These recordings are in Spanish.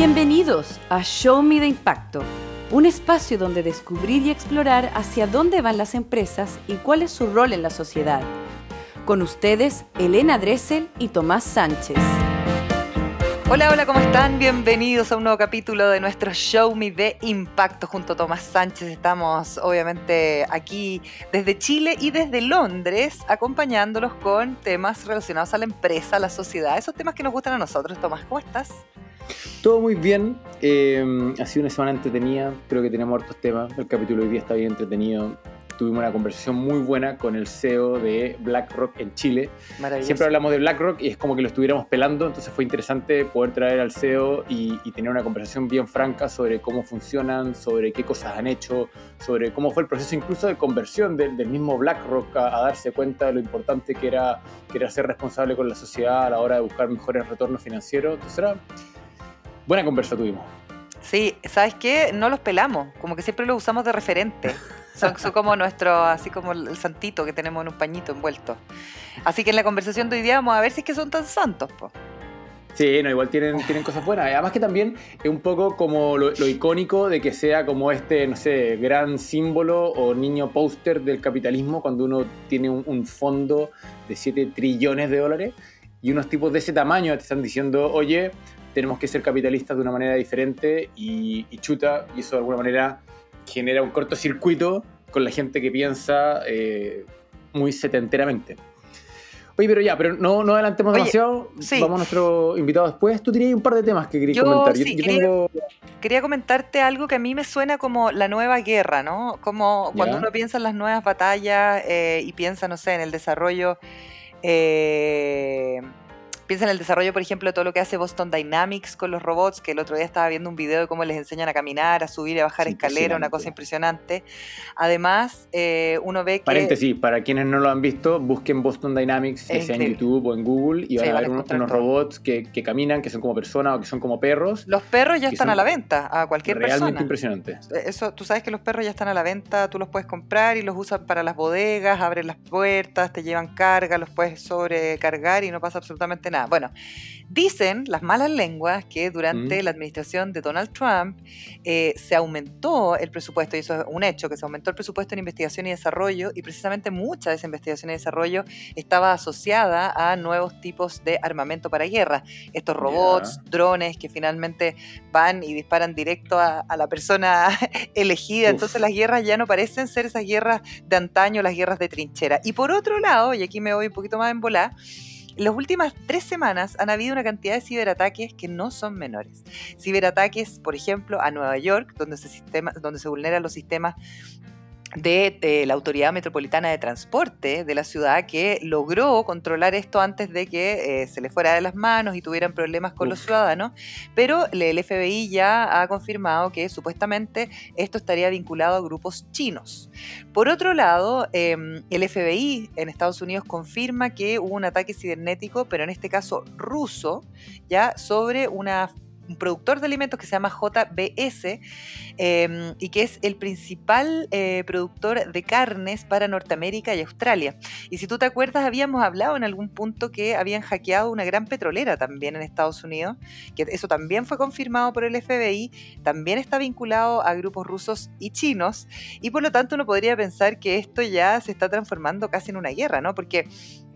Bienvenidos a Show Me de Impacto, un espacio donde descubrir y explorar hacia dónde van las empresas y cuál es su rol en la sociedad. Con ustedes, Elena Dressel y Tomás Sánchez. Hola, ¿cómo están? Bienvenidos a un nuevo capítulo de nuestro Show Me de Impacto junto a Tomás Sánchez. Estamos obviamente aquí desde Chile y desde Londres acompañándolos con temas relacionados a la empresa, a la sociedad, esos temas que nos gustan a nosotros. Tomás, ¿cómo estás? Todo muy bien, ha sido una semana entretenida, creo que tenemos hartos temas, el capítulo de hoy día está bien entretenido. Tuvimos una conversación muy buena con el CEO de BlackRock en Chile. Siempre hablamos de BlackRock y es como que lo estuviéramos pelando, entonces fue interesante poder traer al CEO y tener una conversación bien franca sobre cómo funcionan, sobre qué cosas han hecho, sobre cómo fue el proceso incluso de conversión del mismo BlackRock a darse cuenta de lo importante que era ser responsable con la sociedad a la hora de buscar mejores retornos financieros. Entonces era buena conversa tuvimos. Sí, ¿sabes qué? No los pelamos, como que siempre los usamos de referente. Son como nuestro, así como el santito que tenemos en un pañito envuelto. Así que en la conversación de hoy día vamos a ver si es que son tan santos, po. Sí, no, igual tienen cosas buenas. Además que también es un poco como lo icónico de que sea como no sé, gran símbolo o niño póster del capitalismo cuando uno tiene un fondo de 7 trillones de dólares y unos tipos de ese tamaño te están diciendo, oye, tenemos que ser capitalistas de una manera diferente y chuta, y eso de alguna manera genera un cortocircuito con la gente que piensa muy setenteramente. Oye, pero no adelantemos demasiado. Sí. Vamos a nuestro invitado después. Tú tenías un par de temas que querías comentar. Quería comentarte algo que a mí me suena como la nueva guerra, ¿no? Como cuando uno piensa en las nuevas batallas y piensa, no sé, en el desarrollo... Piensa en el desarrollo, por ejemplo, de todo lo que hace Boston Dynamics con los robots, que el otro día estaba viendo un video de cómo les enseñan a caminar, a subir y a bajar escaleras, una cosa impresionante. Además, uno ve que... Paréntesis, para quienes no lo han visto, busquen Boston Dynamics, ya sea en YouTube o en Google, y van a ver unos robots que caminan, que son como personas o que son como perros. Los perros ya están a la venta, a cualquier persona. Realmente impresionante. Eso, tú sabes que los perros ya están a la venta, tú los puedes comprar y los usan para las bodegas, abren las puertas, te llevan carga, los puedes sobrecargar y no pasa absolutamente nada. Bueno, dicen las malas lenguas que durante la administración de Donald Trump se aumentó el presupuesto, y eso es un hecho, que se aumentó el presupuesto en investigación y desarrollo, y precisamente mucha de esa investigación y desarrollo estaba asociada a nuevos tipos de armamento para guerra. Estos robots, drones que finalmente van y disparan directo a la persona elegida. Entonces las guerras ya no parecen ser esas guerras de antaño, las guerras de trinchera. Y por otro lado, y aquí me voy un poquito más en volá, en las últimas 3 semanas han habido una cantidad de ciberataques que no son menores. Ciberataques, por ejemplo, a Nueva York, donde se vulneran los sistemas de la Autoridad Metropolitana de Transporte de la ciudad, que logró controlar esto antes de que se le fuera de las manos y tuvieran problemas con los ciudadanos, pero el FBI ya ha confirmado que supuestamente esto estaría vinculado a grupos chinos. Por otro lado, el FBI en Estados Unidos confirma que hubo un ataque cibernético, pero en este caso ruso, ya sobre un productor de alimentos que se llama JBS y que es el principal productor de carnes para Norteamérica y Australia. Y si tú te acuerdas, habíamos hablado en algún punto que habían hackeado una gran petrolera también en Estados Unidos, que eso también fue confirmado por el FBI, también está vinculado a grupos rusos y chinos, y por lo tanto uno podría pensar que esto ya se está transformando casi en una guerra, ¿no? Porque...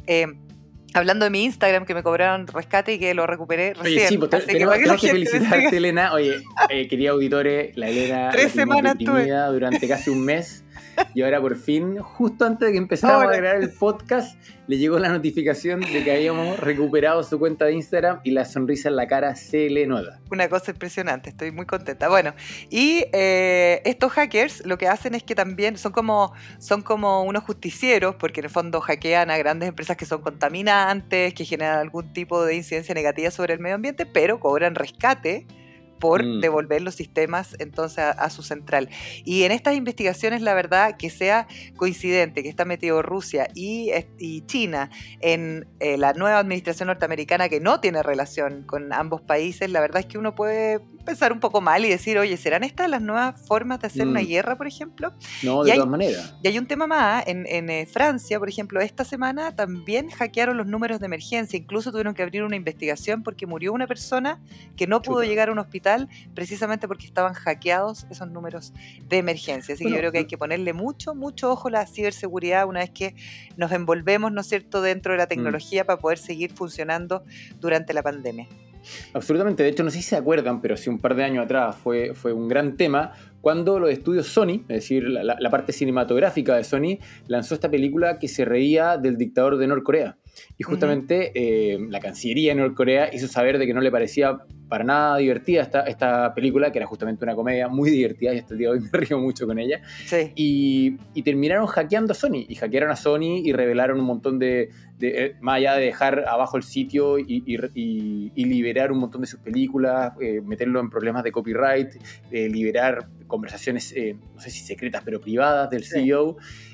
hablando de mi Instagram, que me cobraron rescate y que lo recuperé recién. Oye, sí, pues tenemos que felicitarte, Elena. Oye, querida auditores, la Elena 3 semanas deprimida durante casi un mes. Y ahora por fin, justo antes de que empezáramos a grabar el podcast, le llegó la notificación de que habíamos recuperado su cuenta de Instagram y la sonrisa en la cara se le nota. Una cosa impresionante, estoy muy contenta. Bueno, y estos hackers lo que hacen es que también son como unos justicieros, porque en el fondo hackean a grandes empresas que son contaminantes, que generan algún tipo de incidencia negativa sobre el medio ambiente, pero cobran rescate por devolver los sistemas entonces a su central. Y en estas investigaciones, la verdad, que sea coincidente que está metido Rusia y China en la nueva administración norteamericana, que no tiene relación con ambos países, la verdad es que uno puede pensar un poco mal y decir, oye, ¿serán estas las nuevas formas de hacer una guerra, por ejemplo? No, de todas maneras. Y hay un tema más, en Francia, por ejemplo, esta semana también hackearon los números de emergencia, incluso tuvieron que abrir una investigación porque murió una persona que no pudo llegar a un hospital precisamente porque estaban hackeados esos números de emergencia. Así que yo creo que hay que ponerle mucho, mucho ojo a la ciberseguridad una vez que nos envolvemos, ¿no es cierto?, dentro de la tecnología para poder seguir funcionando durante la pandemia. Absolutamente, de hecho no sé si se acuerdan, pero hace un par de años atrás fue un gran tema cuando los estudios Sony, es decir, la parte cinematográfica de Sony, lanzó esta película que se reía del dictador de Norcorea. Y justamente la Cancillería de Norcorea hizo saber de que no le parecía para nada divertida esta película, que era justamente una comedia muy divertida, y hasta el día de hoy me río mucho con ella. Sí. Y terminaron hackeando a Sony, y hackearon a Sony y revelaron un montón de más allá de dejar abajo el sitio y liberar un montón de sus películas, meterlo en problemas de copyright, liberar conversaciones, no sé si secretas, pero privadas del CEO.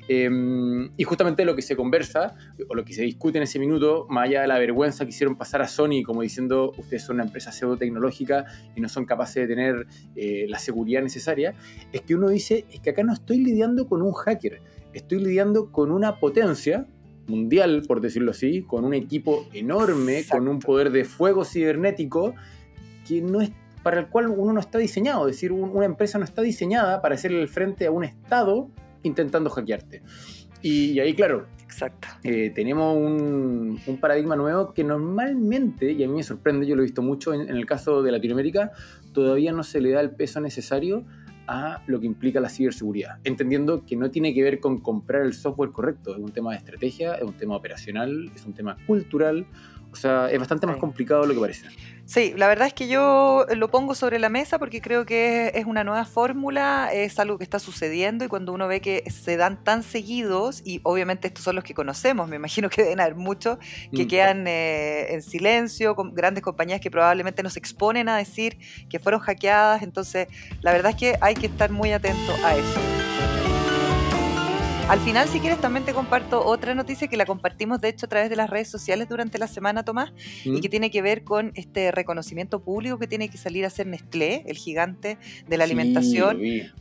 Y justamente lo que se conversa, o lo que se discute en ese minuto, más allá de la vergüenza que hicieron pasar a Sony, como diciendo, ustedes son una empresa pseudo-tecnológica y no son capaces de tener la seguridad necesaria, es que uno dice, es que acá no estoy lidiando con un hacker, estoy lidiando con una potencia mundial, por decirlo así, con un equipo enorme, con un poder de fuego cibernético que no es, para el cual uno no está diseñado. Es decir, una empresa no está diseñada para hacerle el frente a un Estado intentando hackearte. Y ahí, claro, exacto. Tenemos un paradigma nuevo que normalmente, y a mí me sorprende, yo lo he visto mucho en el caso de Latinoamérica, todavía no se le da el peso necesario a lo que implica la ciberseguridad, entendiendo que no tiene que ver con comprar el software correcto, es un tema de estrategia, es un tema operacional, es un tema cultural, o sea, es bastante más complicado de lo que parece. Sí, la verdad es que yo lo pongo sobre la mesa porque creo que es una nueva fórmula, es algo que está sucediendo y cuando uno ve que se dan tan seguidos, y obviamente estos son los que conocemos, me imagino que deben haber muchos que quedan en silencio, con grandes compañías que probablemente nos exponen a decir que fueron hackeadas, entonces la verdad es que hay que estar muy atento a eso. Al final, si quieres, también te comparto otra noticia que la compartimos, de hecho, a través de las redes sociales durante la semana, Tomás, y que tiene que ver con este reconocimiento público que tiene que salir a hacer Nestlé, el gigante de la alimentación,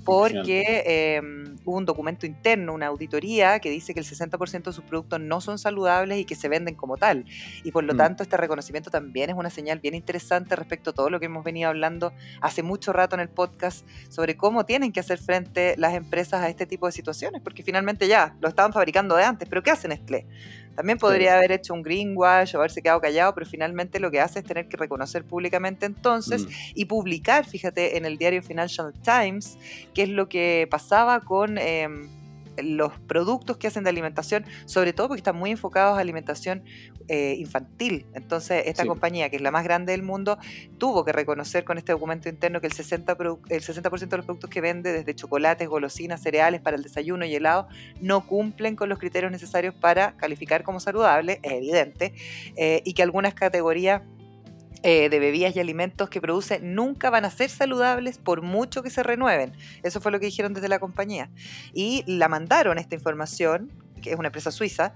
porque hubo un documento interno, una auditoría, que dice que el 60% de sus productos no son saludables y que se venden como tal. Y por lo tanto, este reconocimiento también es una señal bien interesante respecto a todo lo que hemos venido hablando hace mucho rato en el podcast sobre cómo tienen que hacer frente las empresas a este tipo de situaciones, porque finalmente ya lo estaban fabricando de antes, pero ¿qué hace Nestlé? También podría haber hecho un greenwash o haberse quedado callado, pero finalmente lo que hace es tener que reconocer públicamente entonces y publicar, fíjate, en el diario Financial Times, qué es lo que pasaba con los productos que hacen de alimentación, sobre todo porque están muy enfocados a alimentación infantil. Entonces, esta compañía, que es la más grande del mundo, tuvo que reconocer con este documento interno que el 60% de los productos que vende, desde chocolates, golosinas, cereales para el desayuno y helado, no cumplen con los criterios necesarios para calificar como saludable, es evidente, y que algunas categorías de bebidas y alimentos que produce nunca van a ser saludables por mucho que se renueven. Eso fue lo que dijeron desde la compañía. Y la mandaron esta información, que es una empresa suiza,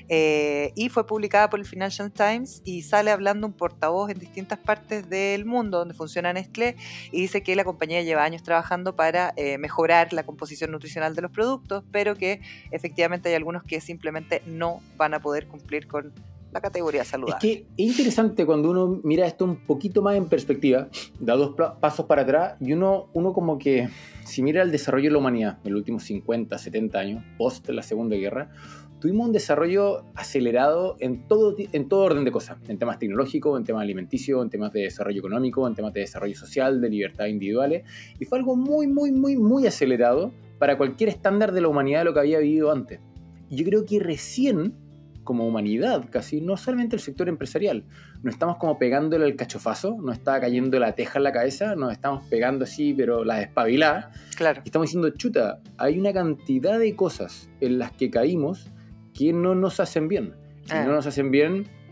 y fue publicada por el Financial Times y sale hablando un portavoz en distintas partes del mundo donde funciona Nestlé y dice que la compañía lleva años trabajando para mejorar la composición nutricional de los productos, pero que efectivamente hay algunos que simplemente no van a poder cumplir con la categoría saludable. Es que es interesante cuando uno mira esto un poquito más en perspectiva, da dos pasos para atrás y uno como que, si mira el desarrollo de la humanidad en los últimos 50, 70 años, post la Segunda Guerra, tuvimos un desarrollo acelerado en todo orden de cosas, en temas tecnológicos, en temas alimenticios, en temas de desarrollo económico, en temas de desarrollo social, de libertades individuales, y fue algo muy, muy, muy, muy acelerado para cualquier estándar de la humanidad de lo que había vivido antes. Y yo creo que recién, como humanidad casi, no solamente el sector empresarial, nos estamos como pegándole el cachofazo, nos está cayendo la teja en la cabeza, nos estamos pegando así, pero las espabiladas. Claro. Y estamos diciendo, chuta, hay una cantidad de cosas en las que caímos que no nos hacen bien. Y no nos hacen bien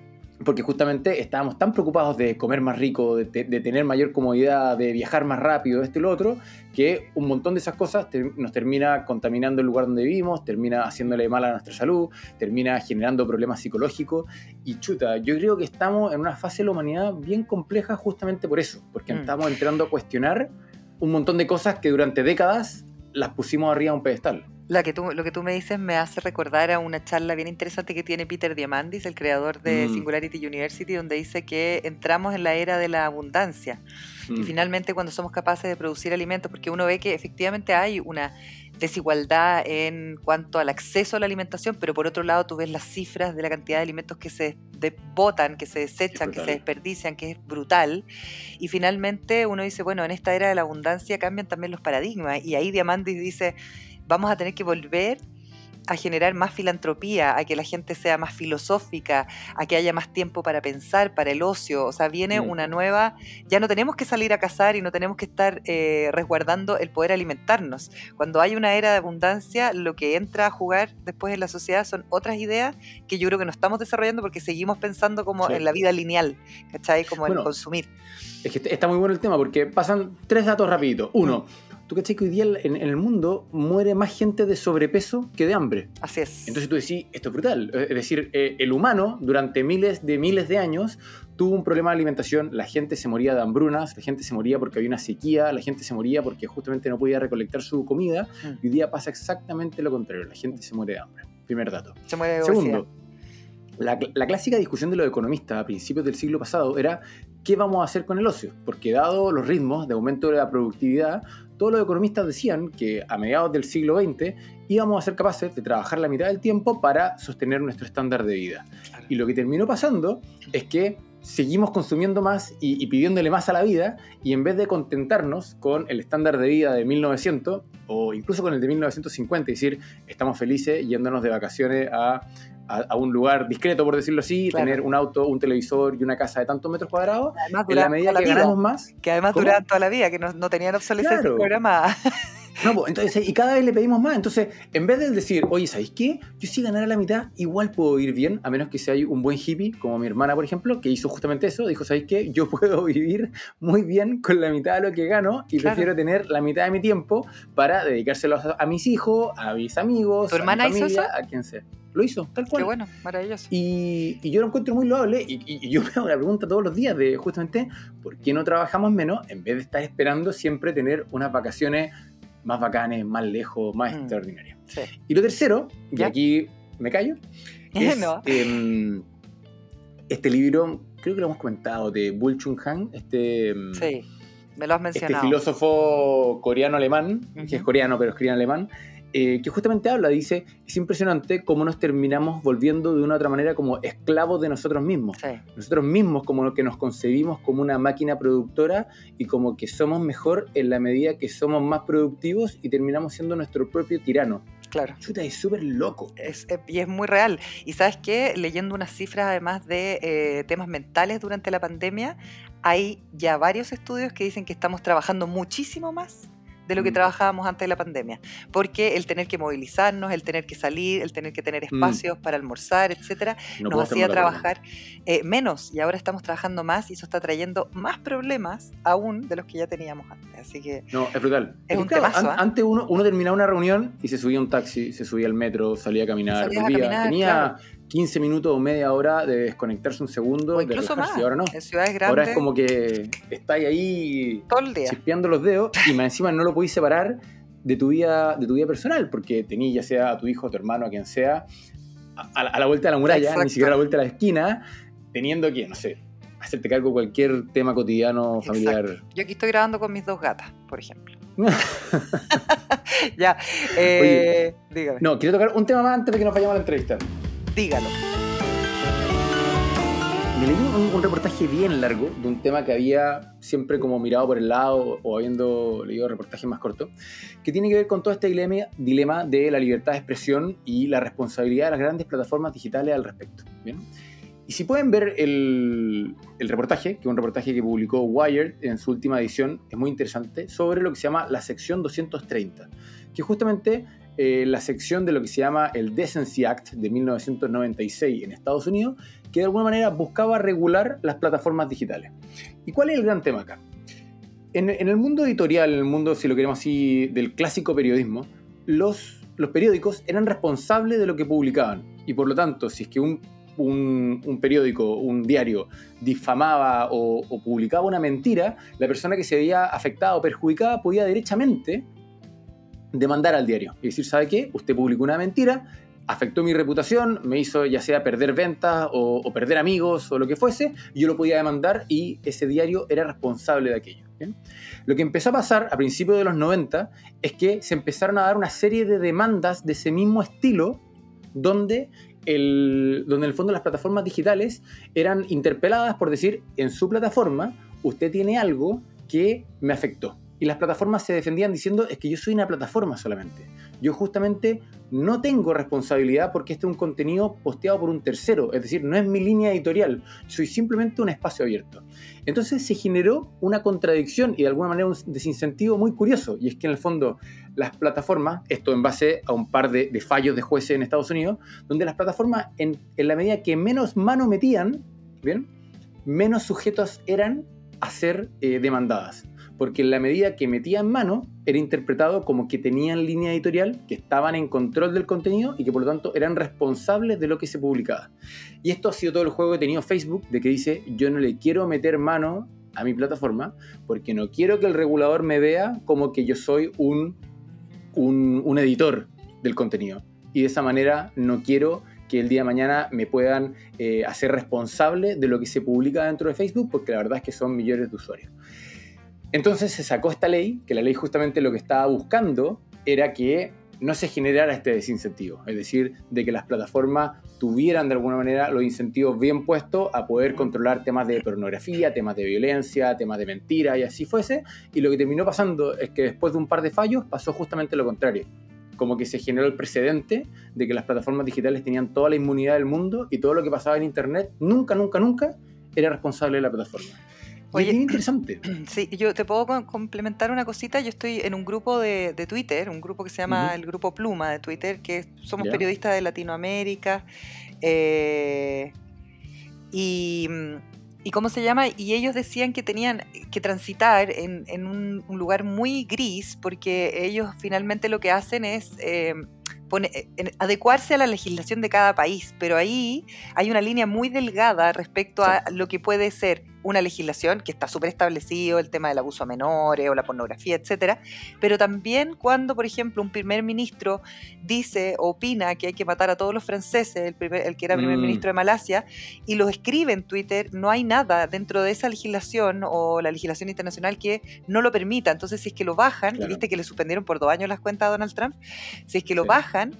porque justamente estábamos tan preocupados de comer más rico, de tener mayor comodidad, de viajar más rápido, esto y lo otro, que un montón de esas cosas nos termina contaminando el lugar donde vivimos, termina haciéndole mal a nuestra salud, termina generando problemas psicológicos. Y chuta, yo creo que estamos en una fase de la humanidad bien compleja justamente por eso, porque estamos entrando a cuestionar un montón de cosas que durante décadas las pusimos arriba de un pedestal. Lo que tú me dices me hace recordar a una charla bien interesante que tiene Peter Diamandis, el creador de Singularity University, donde dice que entramos en la era de la abundancia. Y finalmente cuando somos capaces de producir alimentos, porque uno ve que efectivamente hay una desigualdad en cuanto al acceso a la alimentación, pero por otro lado tú ves las cifras de la cantidad de alimentos que se botan, que se desechan, que se desperdician, que es brutal. Y finalmente uno dice, bueno, en esta era de la abundancia cambian también los paradigmas. Y ahí Diamandis dice, vamos a tener que volver a generar más filantropía, a que la gente sea más filosófica, a que haya más tiempo para pensar, para el ocio. O sea, viene una nueva... Ya no tenemos que salir a cazar y no tenemos que estar resguardando el poder alimentarnos. Cuando hay una era de abundancia, lo que entra a jugar después en la sociedad son otras ideas que yo creo que no estamos desarrollando porque seguimos pensando como en la vida lineal, ¿cachai? Como en consumir. Es que está muy bueno el tema porque pasan 3 datos rapiditos. Uno, ¿tú cachai que hoy día en el mundo muere más gente de sobrepeso que de hambre? Así es. Entonces tú decís, esto es brutal. Es decir, el humano durante miles de años tuvo un problema de alimentación. La gente se moría de hambrunas, la gente se moría porque había una sequía, la gente se moría porque justamente no podía recolectar su comida. Y hoy día pasa exactamente lo contrario. La gente se muere de hambre. Primer dato. Se muere de Segundo, la clásica discusión de los economistas a principios del siglo pasado era ¿qué vamos a hacer con el ocio? Porque dado los ritmos de aumento de la productividad, todos los economistas decían que a mediados del siglo XX íbamos a ser capaces de trabajar la mitad del tiempo para sostener nuestro estándar de vida. Claro. Y lo que terminó pasando es que seguimos consumiendo más y pidiéndole más a la vida, y en vez de contentarnos con el estándar de vida de 1900 o incluso con el de 1950 y decir estamos felices yéndonos de vacaciones a un lugar discreto, por decirlo así, claro, tener un auto, un televisor y una casa de tantos metros cuadrados, además, en la medida que ganamos más... Que además duraban toda la vida, que no tenían obsolescencia programada. No, pues, entonces, y cada vez le pedimos más. Entonces, en vez de decir, oye, ¿sabéis qué? Yo si ganara la mitad, igual puedo vivir bien, a menos que sea un buen hippie, como mi hermana, por ejemplo, que hizo justamente eso. Dijo, ¿sabéis qué? Yo puedo vivir muy bien con la mitad de lo que gano y prefiero tener la mitad de mi tiempo para dedicárselo a mis hijos, a mis amigos, ¿Tu hermana a mi familia, hizo eso? a quien sea. Lo hizo, tal cual. Qué bueno, maravilloso. Y yo lo encuentro muy loable y yo me hago la pregunta todos los días de justamente ¿por qué no trabajamos menos en vez de estar esperando siempre tener unas vacaciones más bacanes, más lejos, más extraordinarias? Sí. Y lo tercero, y aquí me callo, es este libro, creo que lo hemos comentado, de Byung Chul Han, sí, me lo has mencionado. Este filósofo coreano-alemán, que es coreano pero escribe en alemán, que justamente habla, dice, es impresionante cómo nos terminamos volviendo de una u otra manera como esclavos de nosotros mismos. Sí. Nosotros mismos como que nos concebimos como una máquina productora y como que somos mejor en la medida que somos más productivos y terminamos siendo nuestro propio tirano. Claro. Chuta, es súper loco. Y es muy real. Y ¿sabes qué? Leyendo unas cifras además de temas mentales durante la pandemia, hay ya varios estudios que dicen que estamos trabajando muchísimo más de lo que trabajábamos antes de la pandemia, porque el tener que movilizarnos, el tener que salir, el tener que tener espacios para almorzar, etcétera, nos hacía trabajar menos, y ahora estamos trabajando más y eso está trayendo más problemas aún de los que ya teníamos antes, así que no, es brutal. Es un temazo, Antes uno terminaba una reunión y se subía a un taxi, se subía al metro, salía a caminar, tenía claro, 15 minutos o media hora de desconectarse un segundo, o incluso más. Ahora no. En ciudades grandes ahora es como que estáis ahí todo el día chispeando los dedos y más encima no lo podéis separar de tu vida personal, porque tenías ya sea a tu hijo, a tu hermano, a quien sea, a la vuelta de la muralla, exacto, ni siquiera a la vuelta de la esquina, teniendo que, no sé, hacerte cargo de cualquier tema cotidiano, familiar. Exacto. Yo aquí estoy grabando con mis 2 gatas, por ejemplo. Ya, Oye, dígame. No, quiero tocar un tema más antes de que nos vayamos a la entrevista. Dígalo. Me leí un reportaje bien largo de un tema que había siempre como mirado por el lado o habiendo leído reportajes más cortos, que tiene que ver con todo este dilema de la libertad de expresión y la responsabilidad de las grandes plataformas digitales al respecto. ¿Bien? Y si pueden ver el reportaje, que es un reportaje que publicó Wired en su última edición, es muy interesante, sobre lo que se llama la sección 230, que justamente la sección de lo que se llama el Decency Act de 1996 en Estados Unidos, que de alguna manera buscaba regular las plataformas digitales. ¿Y cuál es el gran tema acá? En el mundo editorial, en el mundo, si lo queremos así, del clásico periodismo, los periódicos eran responsables de lo que publicaban. Y por lo tanto, si es que un periódico, un diario, difamaba o publicaba una mentira, la persona que se veía afectada o perjudicada podía derechamente demandar al diario y decir, ¿sabe qué? Usted publicó una mentira, afectó mi reputación, me hizo ya sea perder ventas o perder amigos o lo que fuese, y yo lo podía demandar y ese diario era responsable de aquello. ¿Bien? Lo que empezó a pasar a principios de los 90 es que se empezaron a dar una serie de demandas de ese mismo estilo donde en el fondo las plataformas digitales eran interpeladas por decir, en su plataforma usted tiene algo que me afectó. Y las plataformas se defendían diciendo, es que yo soy una plataforma solamente. Yo justamente no tengo responsabilidad porque este es un contenido posteado por un tercero. Es decir, no es mi línea editorial. Soy simplemente un espacio abierto. Entonces se generó una contradicción y de alguna manera un desincentivo muy curioso. Y es que en el fondo las plataformas, esto en base a un par de fallos de jueces en Estados Unidos, donde las plataformas en la medida que menos mano metían, ¿bien?, menos sujetos eran a ser demandadas. Porque en la medida que metían mano, era interpretado como que tenían línea editorial, que estaban en control del contenido y que por lo tanto eran responsables de lo que se publicaba. Y esto ha sido todo el juego que ha tenido Facebook, de que dice, yo no le quiero meter mano a mi plataforma, porque no quiero que el regulador me vea como que yo soy un editor del contenido. Y de esa manera no quiero que el día de mañana me puedan hacer responsable de lo que se publica dentro de Facebook, porque la verdad es que son millones de usuarios. Entonces se sacó esta ley, que la ley justamente lo que estaba buscando era que no se generara este desincentivo, es decir, de que las plataformas tuvieran de alguna manera los incentivos bien puestos a poder controlar temas de pornografía, temas de violencia, temas de mentira y así fuese, y lo que terminó pasando es que después de un par de fallos pasó justamente lo contrario, como que se generó el precedente de que las plataformas digitales tenían toda la inmunidad del mundo y todo lo que pasaba en internet nunca era responsable de la plataforma. Oye, es bien interesante. Sí, yo te puedo complementar una cosita. Yo estoy en un grupo de Twitter, un grupo que se llama el Grupo Pluma de Twitter, que somos periodistas de Latinoamérica. ¿Y cómo se llama? Y ellos decían que tenían que transitar en un lugar muy gris, porque ellos finalmente lo que hacen es adecuarse a la legislación de cada país, pero ahí hay una línea muy delgada respecto a lo que puede ser una legislación que está súper establecido, el tema del abuso a menores o la pornografía, etcétera, pero también cuando, por ejemplo, un primer ministro dice o opina que hay que matar a todos los franceses, el que era primer ministro de Malasia, y lo escribe en Twitter, no hay nada dentro de esa legislación o la legislación internacional que no lo permita. Entonces, si es que lo bajan, y viste que le suspendieron por 2 años las cuentas a Donald Trump, si es que lo bajan,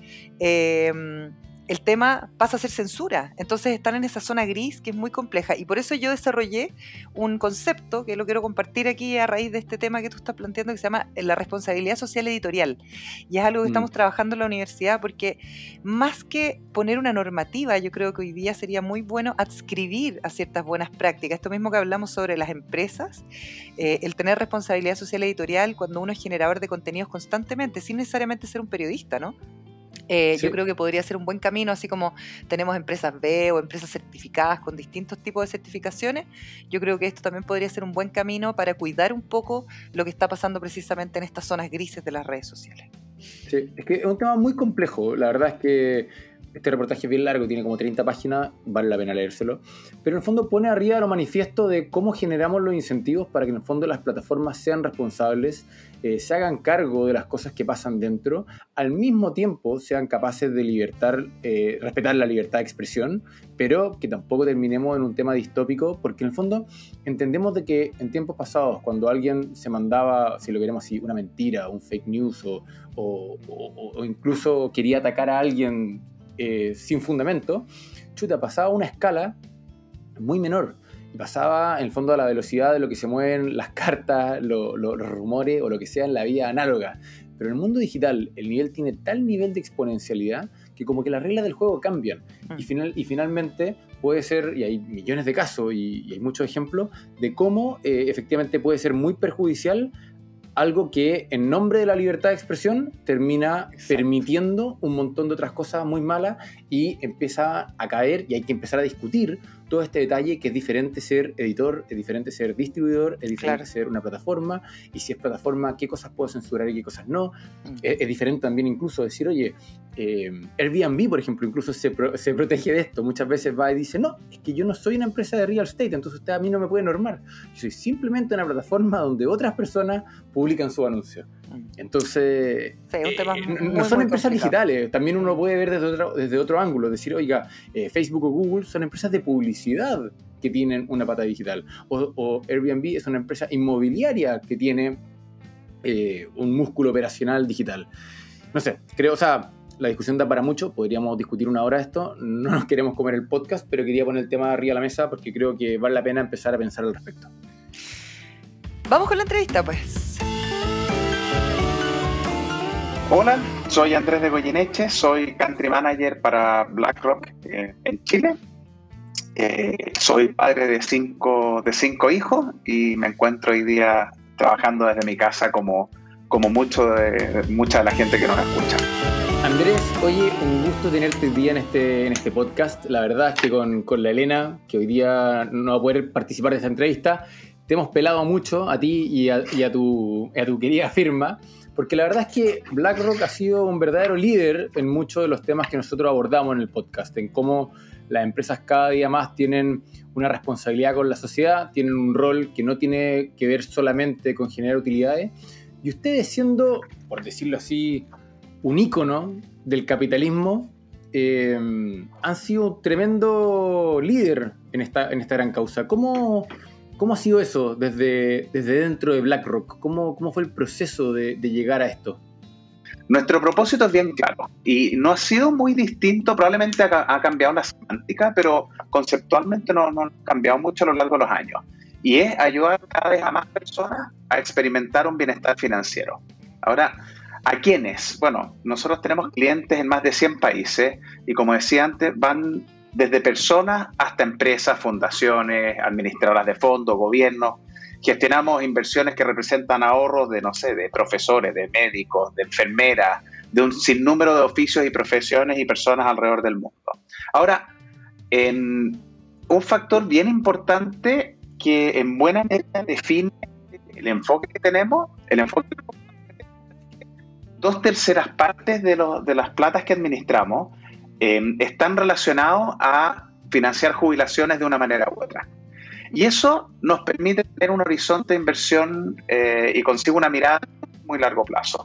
el tema pasa a ser censura. Entonces están en esa zona gris que es muy compleja, y por eso yo desarrollé un concepto que lo quiero compartir aquí a raíz de este tema que tú estás planteando, que se llama la responsabilidad social editorial, y es algo que estamos trabajando en la universidad, porque más que poner una normativa, yo creo que hoy día sería muy bueno adscribir a ciertas buenas prácticas. Esto mismo que hablamos sobre las empresas, el tener responsabilidad social editorial cuando uno es generador de contenidos constantemente, sin necesariamente ser un periodista, ¿no? Sí. Yo creo que podría ser un buen camino, así como tenemos empresas B o empresas certificadas con distintos tipos de certificaciones. Yo creo que esto también podría ser un buen camino para cuidar un poco lo que está pasando precisamente en estas zonas grises de las redes sociales. Sí, es que es un tema muy complejo. La verdad es que este reportaje es bien largo, tiene como 30 páginas, vale la pena leérselo, pero en el fondo pone arriba lo manifiesto de cómo generamos los incentivos para que en el fondo las plataformas sean responsables, se hagan cargo de las cosas que pasan dentro, al mismo tiempo sean capaces de respetar la libertad de expresión, pero que tampoco terminemos en un tema distópico, porque en el fondo entendemos de que en tiempos pasados, cuando alguien se mandaba, si lo queremos así, una mentira, un fake news o incluso quería atacar a alguien sin fundamento, pasaba a una escala muy menor y pasaba en el fondo a la velocidad de lo que se mueven las cartas, los rumores o lo que sea en la vía análoga. Pero en el mundo digital el nivel tiene tal nivel de exponencialidad que como que las reglas del juego cambian y finalmente puede ser, y hay millones de casos y hay muchos ejemplos de cómo efectivamente puede ser muy perjudicial algo que en nombre de la libertad de expresión termina permitiendo un montón de otras cosas muy malas y empieza a caer y hay que empezar a discutir todo este detalle que es diferente ser editor, es diferente ser distribuidor, es diferente ser una plataforma, y si es plataforma, qué cosas puedo censurar y qué cosas no. Es diferente también incluso decir, oye, Airbnb, por ejemplo, incluso se protege de esto. Muchas veces va y dice, no, es que yo no soy una empresa de real estate, entonces usted a mí no me puede normar. Yo soy simplemente una plataforma donde otras personas publican sus anuncios. Entonces, un tema no son empresas digitales. También uno puede ver desde otro ángulo, decir, oiga, Facebook o Google son empresas de publicidad que tienen una pata digital. O Airbnb es una empresa inmobiliaria que tiene un músculo operacional digital. No sé, creo, o sea, la discusión da para mucho, podríamos discutir una hora esto, no nos queremos comer el podcast, pero quería poner el tema arriba de la mesa porque creo que vale la pena empezar a pensar al respecto. Vamos con la entrevista, pues. Hola, soy Andrés de Goyeneche, soy Country Manager para BlackRock en Chile. Soy padre de cinco hijos y me encuentro hoy día trabajando desde mi casa como mucha de la gente que nos escucha. Andrés, oye, un gusto tenerte hoy día en este podcast. La verdad es que con la Elena, que hoy día no va a poder participar de esta entrevista, te hemos pelado mucho a ti y a tu querida firma, porque la verdad es que BlackRock ha sido un verdadero líder en muchos de los temas que nosotros abordamos en el podcast, en cómo las empresas cada día más tienen una responsabilidad con la sociedad, tienen un rol que no tiene que ver solamente con generar utilidades, y ustedes siendo, por decirlo así, un ícono del capitalismo, han sido un tremendo líder en esta gran causa. ¿Cómo ha sido eso desde dentro de BlackRock? ¿Cómo fue el proceso de llegar a esto? Nuestro propósito es bien claro y no ha sido muy distinto, probablemente ha cambiado la semántica, pero conceptualmente no ha cambiado mucho a lo largo de los años. Y es ayudar cada vez a más personas a experimentar un bienestar financiero. Ahora, ¿a quiénes? Bueno, nosotros tenemos clientes en más de 100 países y como decía antes, van desde personas hasta empresas, fundaciones, administradoras de fondos, gobiernos. Gestionamos inversiones que representan ahorros de profesores, de médicos, de enfermeras, de un sinnúmero de oficios y profesiones y personas alrededor del mundo. Ahora, un factor bien importante que en buena medida define el enfoque que tenemos, dos terceras partes de las platas que administramos están relacionados a financiar jubilaciones de una manera u otra. Y eso nos permite tener un horizonte de inversión y consigo una mirada a muy largo plazo.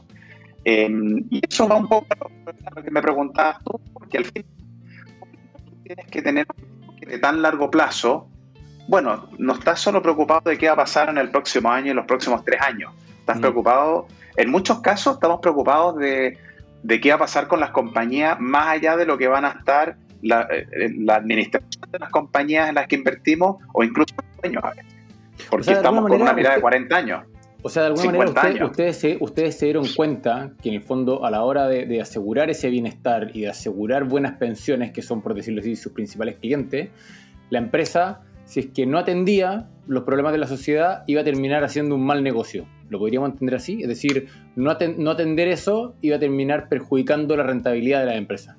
Y eso va un poco a lo que me preguntabas tú, porque al fin tienes que tener de tan largo plazo. Bueno, no estás solo preocupado de qué va a pasar en el próximo año y los próximos 3 años. Estás preocupado, en muchos casos estamos preocupados de qué va a pasar con las compañías más allá de lo que van a estar la administración de las compañías en las que invertimos o incluso los dueños a veces. Porque estamos con una mirada de 40 años. O sea, de alguna manera ustedes se dieron cuenta que en el fondo a la hora de asegurar ese bienestar y de asegurar buenas pensiones, que son, por decirlo así, sus principales clientes, la empresa, si es que no atendía los problemas de la sociedad, iba a terminar haciendo un mal negocio. ¿Lo podríamos entender así? Es decir, no atender eso iba a terminar perjudicando la rentabilidad de la empresa.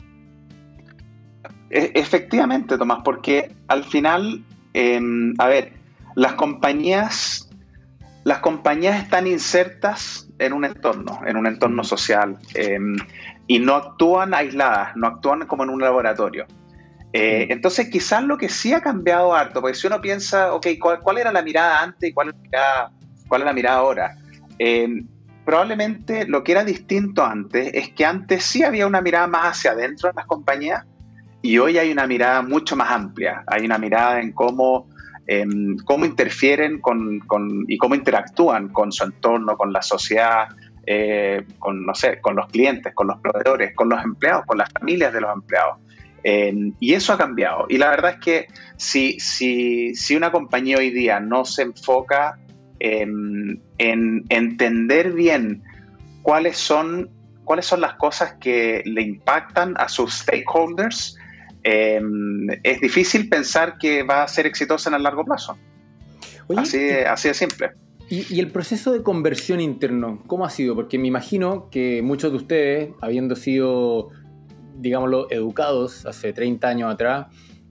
Efectivamente, Tomás, porque al final, las compañías están insertas en un entorno social, y no actúan aisladas, no actúan como en un laboratorio. Entonces, quizás lo que sí ha cambiado harto, porque si uno piensa, ¿cuál era la mirada antes y cuál es la mirada ahora? Probablemente lo que era distinto antes es que antes sí había una mirada más hacia adentro en las compañías y hoy hay una mirada mucho más amplia. Hay una mirada en cómo interfieren y cómo interactúan con su entorno, con la sociedad, con los clientes, con los proveedores, con los empleados, con las familias de los empleados. Y eso ha cambiado. Y la verdad es que si una compañía hoy día no se enfoca en entender bien cuáles son las cosas que le impactan a sus stakeholders, es difícil pensar que va a ser exitosa en el largo plazo. Oye, así de simple. ¿Y el proceso de conversión interno, cómo ha sido? Porque me imagino que muchos de ustedes, habiendo sido, digámoslo, educados hace 30 años atrás,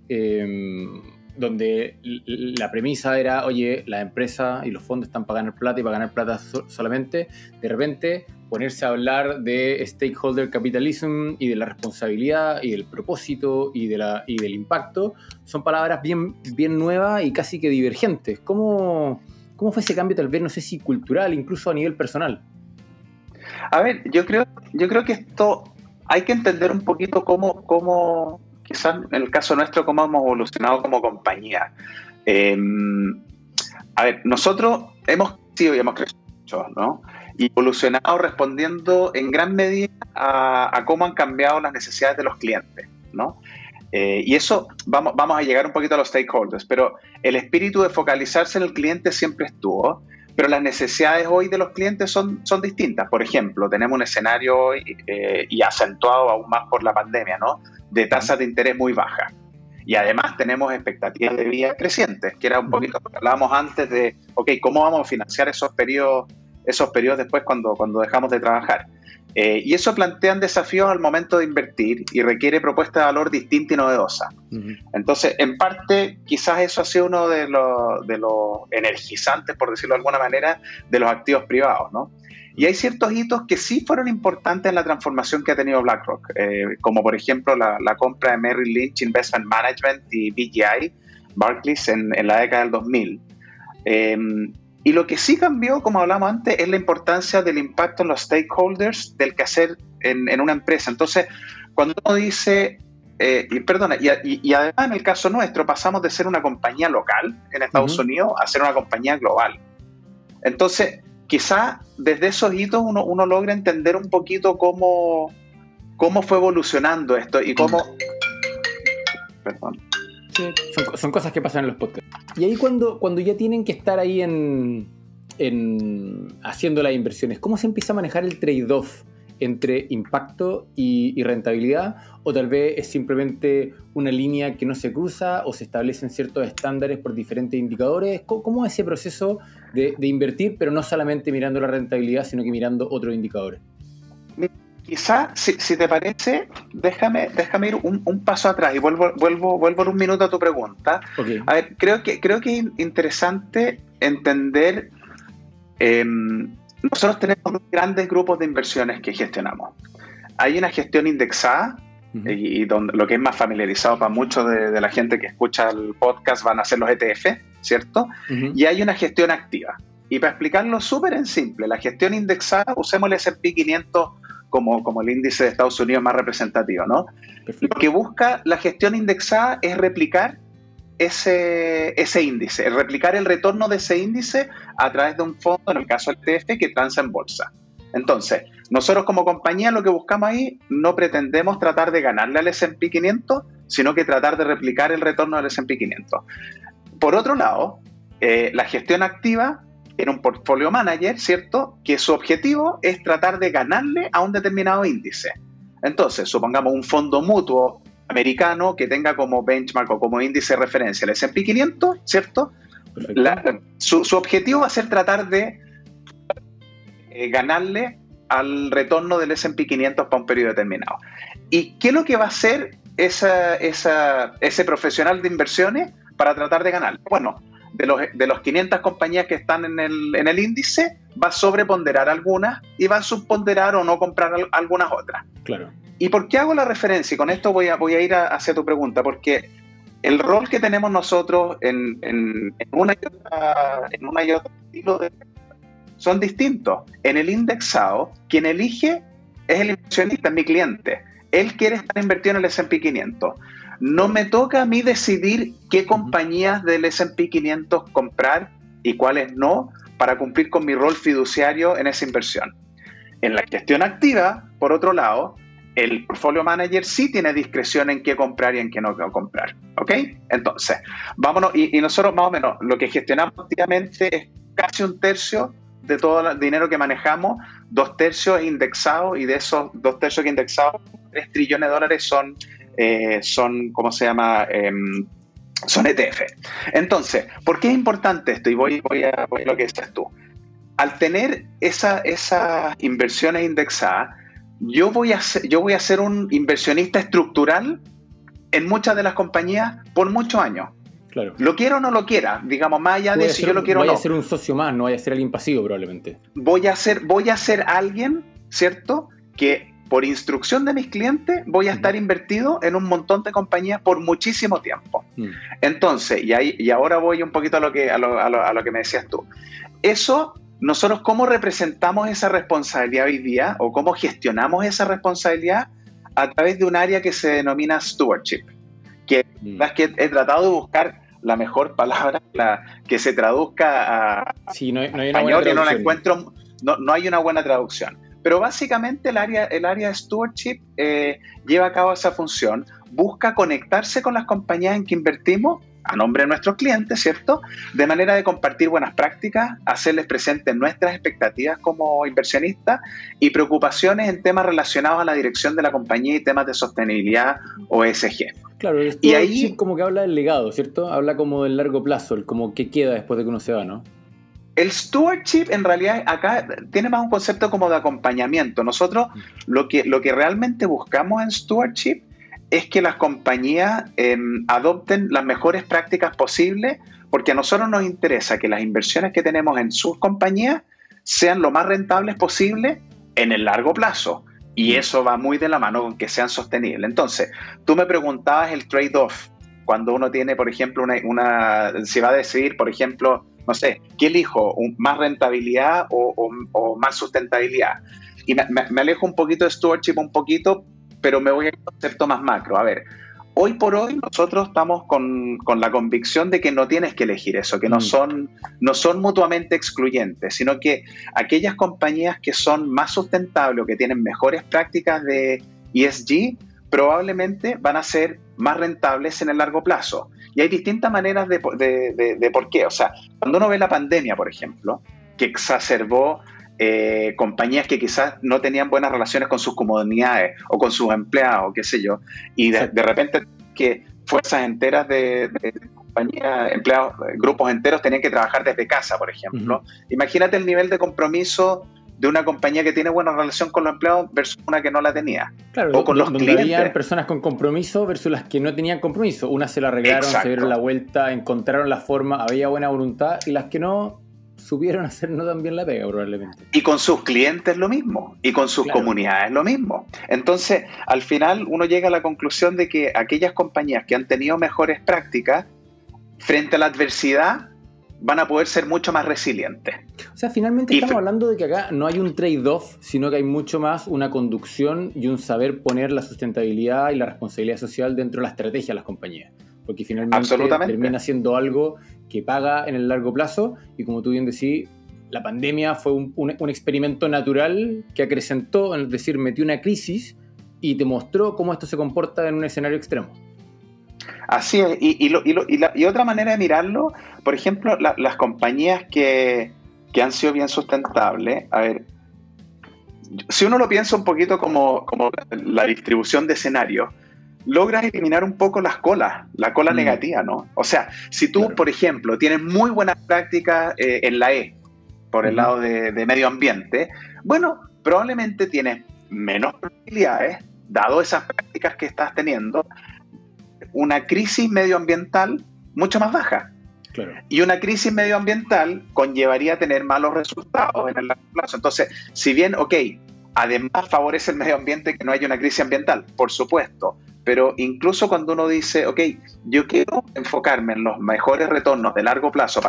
donde la premisa era, oye, la empresa y los fondos están para ganar plata y para ganar plata solamente, de repente ponerse a hablar de stakeholder capitalism y de la responsabilidad y del propósito y del impacto, son palabras bien nuevas y casi que divergentes. ¿Cómo fue ese cambio, tal vez, no sé si cultural, incluso a nivel personal? A ver, yo creo que esto hay que entender un poquito cómo quizás en el caso nuestro, cómo hemos evolucionado como compañía. A ver, nosotros hemos crecido y hemos crecido mucho, ¿no? Y evolucionado respondiendo en gran medida a cómo han cambiado las necesidades de los clientes, ¿no? Y eso, vamos a llegar un poquito a los stakeholders, pero el espíritu de focalizarse en el cliente siempre estuvo, pero las necesidades hoy de los clientes son distintas. Por ejemplo, tenemos un escenario hoy, y acentuado aún más por la pandemia, ¿no?, de tasas de interés muy bajas. Y además tenemos expectativas de vida crecientes, que era un poquito lo que hablábamos antes de, ok, ¿cómo vamos a financiar esos periodos después cuando dejamos de trabajar? Y eso plantean desafíos al momento de invertir y requiere propuesta de valor distinta y novedosa. Uh-huh. Entonces, en parte, quizás eso ha sido uno de los energizantes, por decirlo de alguna manera, de los activos privados, ¿no? Y hay ciertos hitos que sí fueron importantes en la transformación que ha tenido BlackRock, como por ejemplo la compra de Merrill Lynch Investment Management y BGI, Barclays, en la década del 2000. Y lo que sí cambió, como hablamos antes, es la importancia del impacto en los stakeholders del quehacer en una empresa. Entonces, cuando uno dice, y además en el caso nuestro, pasamos de ser una compañía local en Estados uh-huh. Unidos a ser una compañía global. Entonces, quizá desde esos hitos uno logra entender un poquito cómo fue evolucionando esto y cómo... Perdón. Son cosas que pasan en los podcasts. Y ahí cuando ya tienen que estar ahí haciendo las inversiones, ¿cómo se empieza a manejar el trade-off entre impacto y rentabilidad? ¿O tal vez es simplemente una línea que no se cruza o se establecen ciertos estándares por diferentes indicadores? ¿Cómo es ese proceso de invertir, pero no solamente mirando la rentabilidad, sino que mirando otros indicadores? Quizá, si te parece, déjame ir un paso atrás y vuelvo en un minuto a tu pregunta. Okay. A ver, creo que es interesante entender, nosotros tenemos grandes grupos de inversiones que gestionamos. Hay una gestión indexada, uh-huh. y lo que es más familiarizado para muchos de la gente que escucha el podcast van a ser los ETF, ¿cierto? Uh-huh. Y hay una gestión activa. Y para explicarlo súper en simple, la gestión indexada, usemos el S&P 500 como el índice de Estados Unidos más representativo, ¿no? Perfecto. Lo que busca la gestión indexada es replicar ese índice, replicar el retorno de ese índice a través de un fondo, en el caso del ETF, que transa en bolsa. Entonces, nosotros como compañía lo que buscamos ahí, no pretendemos tratar de ganarle al S&P 500, sino que tratar de replicar el retorno del S&P 500. Por otro lado, la gestión activa en un portfolio manager, ¿cierto?, que su objetivo es tratar de ganarle a un determinado índice. Entonces, supongamos un fondo mutuo americano que tenga como benchmark o como índice de referencia el S&P 500, ¿cierto? Su objetivo va a ser tratar de ganarle al retorno del S&P 500 para un periodo determinado. ¿Y qué es lo que va a hacer ese profesional de inversiones para tratar de ganar? Bueno, de los 500 compañías que están en el índice, va a sobreponderar algunas y va a subponderar o no comprar algunas otras. Claro. ¿Y por qué hago la referencia? Y con esto voy a ir hacia tu pregunta, porque el rol que tenemos nosotros en una y otra estilo son distintos. En el indexado, quien elige es el inversionista, es mi cliente. Él quiere estar invertido en el S&P 500. No me toca a mí decidir qué compañías del S&P 500 comprar y cuáles no para cumplir con mi rol fiduciario en esa inversión. En la gestión activa, por otro lado, el portfolio manager sí tiene discreción en qué comprar y en qué no comprar. ¿Ok? Entonces, vámonos. Y nosotros más o menos lo que gestionamos activamente es casi 1/3 de todo el dinero que manejamos, 2/3 indexados, y de esos 2/3 que indexados, $3 trillones son ¿cómo se llama? Son ETF. Entonces, ¿por qué es importante esto? Y voy a lo que dices tú. al tener esas inversiones indexadas, yo voy a ser un inversionista estructural en muchas de las compañías por muchos años. Claro. Lo quiera o no lo quiera, digamos, más allá de si yo lo quiero o no. Voy a ser un socio más, no voy a ser alguien pasivo probablemente. Voy a ser alguien, ¿cierto?, que por instrucción de mis clientes voy a estar invertido en un montón de compañías por muchísimo tiempo. Entonces, y ahora voy un poquito a lo que me decías tú. Eso, nosotros cómo representamos esa responsabilidad hoy día o cómo gestionamos esa responsabilidad a través de un área que se denomina stewardship, que es que he tratado de buscar la mejor palabra que se traduzca a español y no la encuentro, no hay una buena traducción. Pero básicamente el área de stewardship lleva a cabo esa función, busca conectarse con las compañías en que invertimos a nombre de nuestros clientes, ¿cierto? De manera de compartir buenas prácticas, hacerles presentes nuestras expectativas como inversionistas y preocupaciones en temas relacionados a la dirección de la compañía y temas de sostenibilidad o ESG. Claro, el stewardship como que habla del legado, ¿cierto? Habla como del largo plazo, el como que queda después de que uno se va, ¿no? El stewardship en realidad acá tiene más un concepto como de acompañamiento. Nosotros lo que realmente buscamos en stewardship es que las compañías adopten las mejores prácticas posibles, porque a nosotros nos interesa que las inversiones que tenemos en sus compañías sean lo más rentables posible en el largo plazo. Y eso va muy de la mano con que sean sostenibles. Entonces, tú me preguntabas el trade-off. Cuando uno tiene, por ejemplo, si va a decidir, por ejemplo, no sé, ¿qué elijo? ¿Más rentabilidad o más sustentabilidad? Y me alejo un poquito de stewardship, pero me voy a un concepto más macro. A ver, hoy por hoy nosotros estamos con la convicción de que no tienes que elegir eso, que no son mutuamente excluyentes, sino que aquellas compañías que son más sustentables o que tienen mejores prácticas de ESG probablemente van a ser más rentables en el largo plazo. Y hay distintas maneras de por qué. O sea, cuando uno ve la pandemia, por ejemplo, que exacerbó compañías que quizás no tenían buenas relaciones con sus comunidades o con sus empleados, qué sé yo, y de repente que fuerzas enteras de compañías, empleados, grupos enteros tenían que trabajar desde casa, por ejemplo. Imagínate el nivel de compromiso de una compañía que tiene buena relación con los empleados versus una que no la tenía. Claro, o con los clientes. Había personas con compromiso versus las que no tenían compromiso. Unas se la arreglaron, Exacto. se dieron la vuelta, encontraron la forma, había buena voluntad, y las que no supieron hacer no tan bien la pega probablemente. Y con sus clientes lo mismo, y con sus comunidades lo mismo. Entonces, al final uno llega a la conclusión de que aquellas compañías que han tenido mejores prácticas frente a la adversidad van a poder ser mucho más resilientes. O sea, finalmente estamos hablando de que acá no hay un trade-off, sino que hay mucho más una conducción y un saber poner la sustentabilidad y la responsabilidad social dentro de la estrategia de las compañías. Porque finalmente termina siendo algo que paga en el largo plazo, y como tú bien decís, la pandemia fue un experimento natural que acrecentó, es decir, metió una crisis y te mostró cómo esto se comporta en un escenario extremo. Así es, y otra manera de mirarlo, por ejemplo, las compañías que han sido bien sustentables, a ver, si uno lo piensa un poquito como la distribución de escenarios, logras eliminar un poco la cola negativa, ¿no? O sea, si tú, por ejemplo, tienes muy buenas prácticas en la E, por el lado de medio ambiente, bueno, probablemente tienes menos probabilidades, dado esas prácticas que estás teniendo, una crisis medioambiental mucho más baja. Claro. Y una crisis medioambiental conllevaría tener malos resultados en el largo plazo. Entonces, si bien, además favorece el medio ambiente que no haya una crisis ambiental, por supuesto, pero incluso cuando uno dice, yo quiero enfocarme en los mejores retornos de largo plazo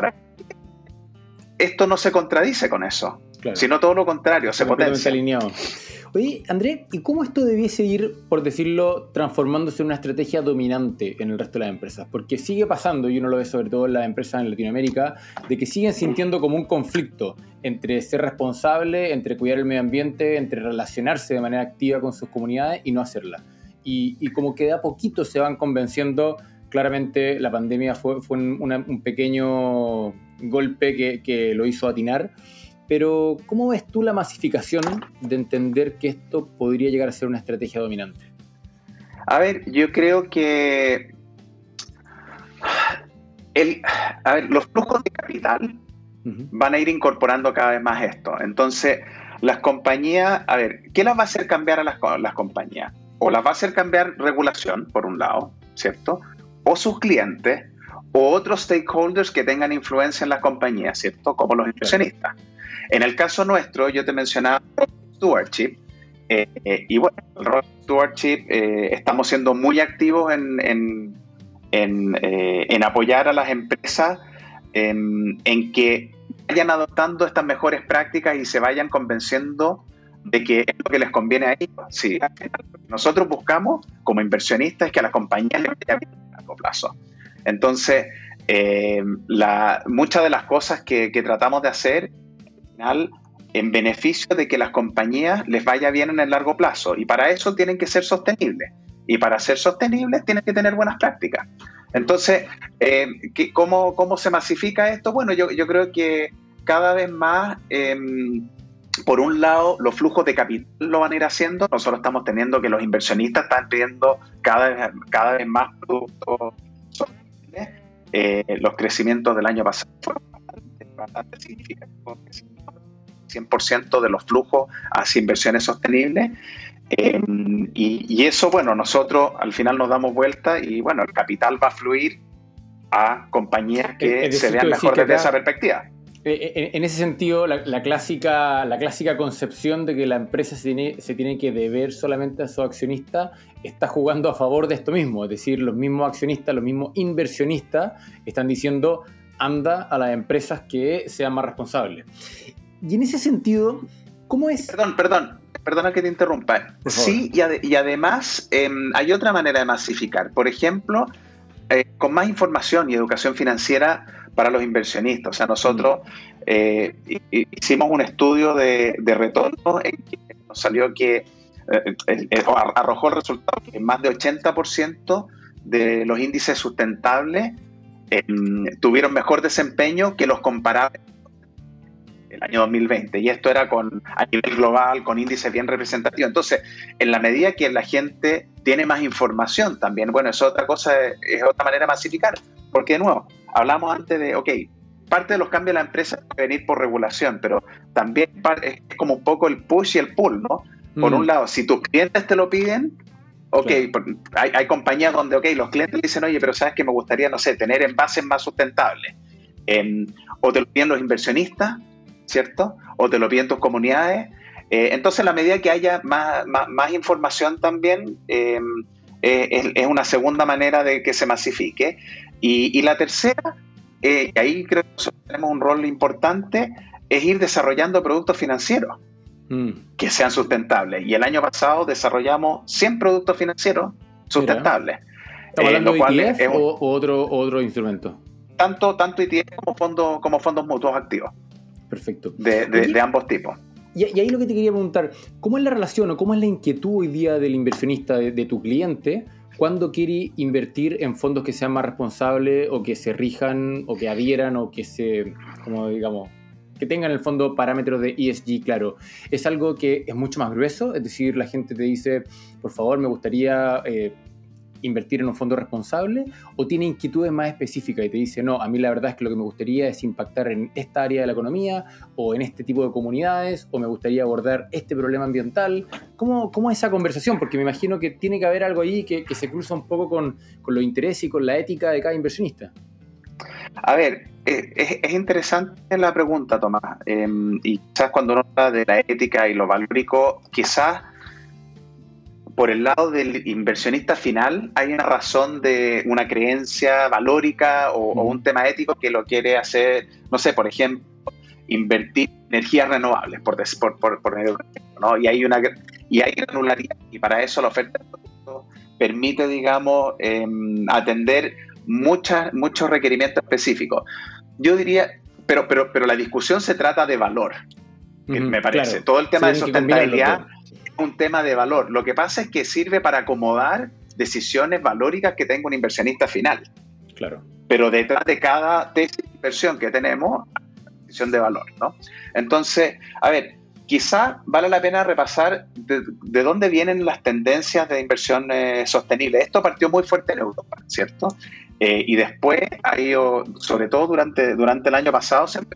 esto no se contradice con eso, sino todo lo contrario, se potencia. Alineado. Oye, André, ¿y cómo esto debiese ir, por decirlo, transformándose en una estrategia dominante en el resto de las empresas? Porque sigue pasando, y uno lo ve sobre todo en las empresas en Latinoamérica, de que siguen sintiendo como un conflicto entre ser responsable, entre cuidar el medio ambiente, entre relacionarse de manera activa con sus comunidades y no hacerla. Y como que de a poquito se van convenciendo. Claramente la pandemia fue un pequeño golpe que lo hizo atinar. Pero, ¿cómo ves tú la masificación de entender que esto podría llegar a ser una estrategia dominante? A ver, yo creo que los flujos de capital van a ir incorporando cada vez más esto. Entonces, las compañías, a ver, ¿qué las va a hacer cambiar a las compañías? O las va a hacer cambiar regulación, por un lado, ¿cierto? O sus clientes, o otros stakeholders que tengan influencia en las compañías, ¿cierto? Como los inversionistas. En el caso nuestro, yo te mencionaba stewardship, y bueno, el rol de stewardship estamos siendo muy activos en apoyar a las empresas en que vayan adoptando estas mejores prácticas y se vayan convenciendo de que es lo que les conviene a ellos. Sí, al final, lo que nosotros buscamos como inversionistas es que a las compañías les vaya bien a largo plazo. Entonces, muchas de las cosas que tratamos de hacer, al final, en beneficio de que las compañías les vaya bien en el largo plazo. Y para eso tienen que ser sostenibles. Y para ser sostenibles tienen que tener buenas prácticas. Entonces, ¿cómo se masifica esto? Bueno, yo creo que cada vez más, por un lado, los flujos de capital lo van a ir haciendo. Nosotros estamos teniendo que los inversionistas están pidiendo cada vez más productos sostenibles. Los crecimientos del año pasado fueron bastante significativos. 100% de los flujos hacia inversiones sostenibles. Y eso, bueno, nosotros al final nos damos vuelta y, bueno, el capital va a fluir a compañías que se vean mejor desde esa perspectiva. En ese sentido, la clásica concepción de que la empresa se tiene que deber solamente a su accionista está jugando a favor de esto mismo. Es decir, los mismos accionistas, los mismos inversionistas están diciendo anda a las empresas que sean más responsables. Y en ese sentido, ¿cómo es? Perdona que te interrumpa. Sí, y además hay otra manera de masificar. Por ejemplo, con más información y educación financiera para los inversionistas. O sea, nosotros hicimos un estudio de retorno en que nos salió que arrojó el resultado que más de 80% de los índices sustentables tuvieron mejor desempeño que los comparables el año 2020, y esto era a nivel global, con índices bien representativos. Entonces, en la medida que la gente tiene más información también, bueno, es otra cosa, es otra manera de masificar, porque de nuevo, hablamos antes de, parte de los cambios de la empresa puede venir por regulación, pero también es como un poco el push y el pull, ¿no? Por un lado, si tus clientes te lo piden, claro. Hay compañías donde, los clientes dicen, oye, pero sabes que me gustaría, no sé, tener envases más sustentables, o te lo piden los inversionistas, ¿cierto? O te lo piden tus comunidades. Entonces, en la medida que haya más información también, es una segunda manera de que se masifique. Y la tercera, y ahí creo que nosotros tenemos un rol importante, es ir desarrollando productos financieros que sean sustentables. Y el año pasado desarrollamos 100 productos financieros sustentables. ¿Estamos hablando de ETF o otro instrumento? Tanto ETF como fondos mutuos activos. Perfecto. De ambos tipos. Y ahí lo que te quería preguntar, ¿cómo es la relación o cómo es la inquietud hoy día del inversionista, de tu cliente, cuando quiere invertir en fondos que sean más responsables o que se rijan o que adhieran o que que tengan en el fondo parámetros de ESG, claro? ¿Es algo que es mucho más grueso? Es decir, la gente te dice, por favor, me gustaría invertir en un fondo responsable, o tiene inquietudes más específicas y te dice, no, a mí la verdad es que lo que me gustaría es impactar en esta área de la economía o en este tipo de comunidades, o me gustaría abordar este problema ambiental? ¿Cómo es esa conversación? Porque me imagino que tiene que haber algo ahí que se cruza un poco con los intereses y con la ética de cada inversionista. A ver, es interesante la pregunta, Tomás, y quizás cuando uno habla de la ética y lo valórico, quizás por el lado del inversionista final hay una razón de una creencia valórica o un tema ético que lo quiere hacer, no sé, por ejemplo, invertir en energías renovables, por ejemplo, ¿no? Y hay granularidad, y para eso la oferta de productos permite, digamos, atender muchos requerimientos específicos. Yo diría, pero la discusión se trata de valor, me parece. Claro. Todo el tema de sustentabilidad es un tema de valor. Lo que pasa es que sirve para acomodar decisiones valóricas que tenga un inversionista final. Claro. Pero detrás de cada tesis de inversión que tenemos, hay una decisión de valor, ¿no? Entonces, a ver, quizá vale la pena repasar de dónde vienen las tendencias de inversión sostenible. Esto partió muy fuerte en Europa, ¿cierto? Y después ha ido, sobre todo durante el año pasado, se empezó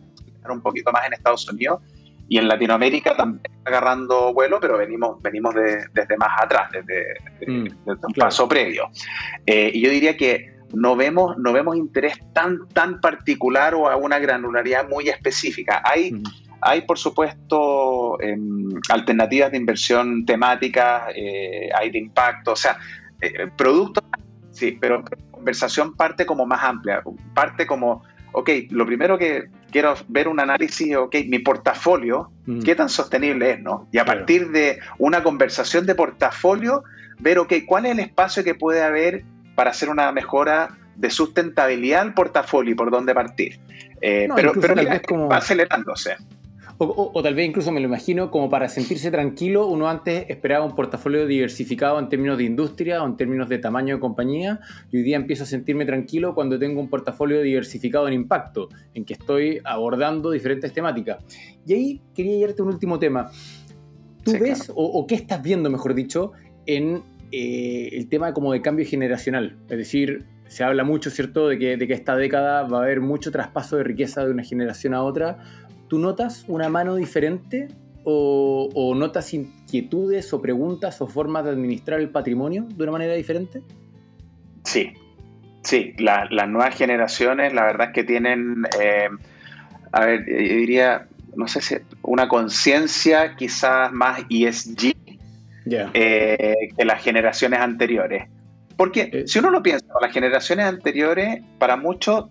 un poquito más en Estados Unidos, y en Latinoamérica también está agarrando vuelo, pero venimos desde más atrás, desde un paso previo. Y yo diría que no vemos interés tan particular o a una granularidad muy específica. Hay por supuesto, alternativas de inversión temáticas, hay de impacto, o sea, productos, sí, pero conversación parte como más amplia, parte como, ok, lo primero que quiero ver un análisis, ok, mi portafolio, ¿qué tan sostenible es, no? Y a partir de una conversación de portafolio, ver, ok, ¿cuál es el espacio que puede haber para hacer una mejora de sustentabilidad al portafolio y por dónde partir? Pero mira, va acelerándose. O tal vez incluso me lo imagino como para sentirse tranquilo, uno antes esperaba un portafolio diversificado en términos de industria o en términos de tamaño de compañía, y hoy día empiezo a sentirme tranquilo cuando tengo un portafolio diversificado en impacto, en que estoy abordando diferentes temáticas. Y ahí quería llevarte a un último tema. ¿Tú ves, claro, o qué estás viendo, mejor dicho, en el tema como de cambio generacional? Es decir, se habla mucho, ¿cierto?, de que esta década va a haber mucho traspaso de riqueza de una generación a otra. ¿Tú notas una mano diferente o notas inquietudes o preguntas o formas de administrar el patrimonio de una manera diferente? Sí. Las nuevas generaciones, la verdad es que tienen, yo diría, no sé si una conciencia quizás más ESG que las generaciones anteriores. Porque si uno lo piensa, las generaciones anteriores, para muchos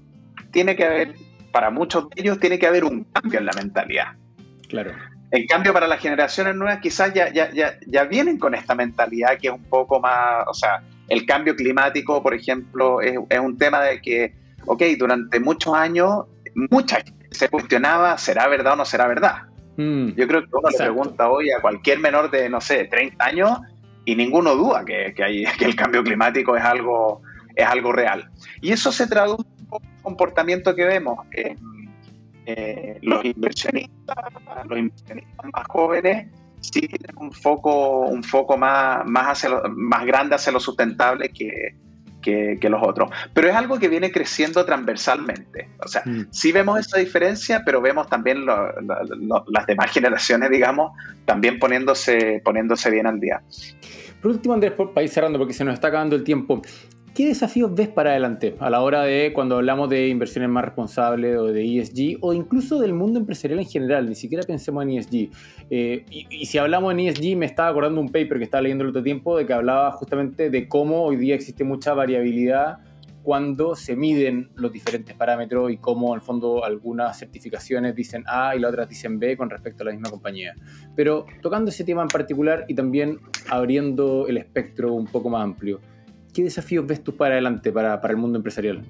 de ellos tiene que haber un cambio en la mentalidad. Claro. En cambio, para las generaciones nuevas quizás ya vienen con esta mentalidad que es un poco más, o sea, el cambio climático, por ejemplo, es un tema de que, ok, durante muchos años, mucha gente se cuestionaba, ¿será verdad o no será verdad? Yo creo que uno le pregunta hoy a cualquier menor de, no sé, 30 años, y ninguno duda que el cambio climático es algo real. Y eso se traduce comportamiento que vemos. Los inversionistas más jóvenes sí tienen un foco más grande hacia lo sustentable que los otros. Pero es algo que viene creciendo transversalmente. O sea, sí vemos esa diferencia, pero vemos también las demás generaciones, digamos, también poniéndose bien al día. Por último, Andrés, para ir cerrando, porque se nos está acabando el tiempo, ¿qué desafíos ves para adelante a la hora de cuando hablamos de inversiones más responsables o de ESG o incluso del mundo empresarial en general? Ni siquiera pensemos en ESG. Y si hablamos en ESG, me estaba acordando un paper que estaba leyendo el otro tiempo de que hablaba justamente de cómo hoy día existe mucha variabilidad cuando se miden los diferentes parámetros y cómo, en el fondo, algunas certificaciones dicen A y las otras dicen B con respecto a la misma compañía. Pero tocando ese tema en particular y también abriendo el espectro un poco más amplio, ¿qué desafíos ves tú para adelante para el mundo empresarial?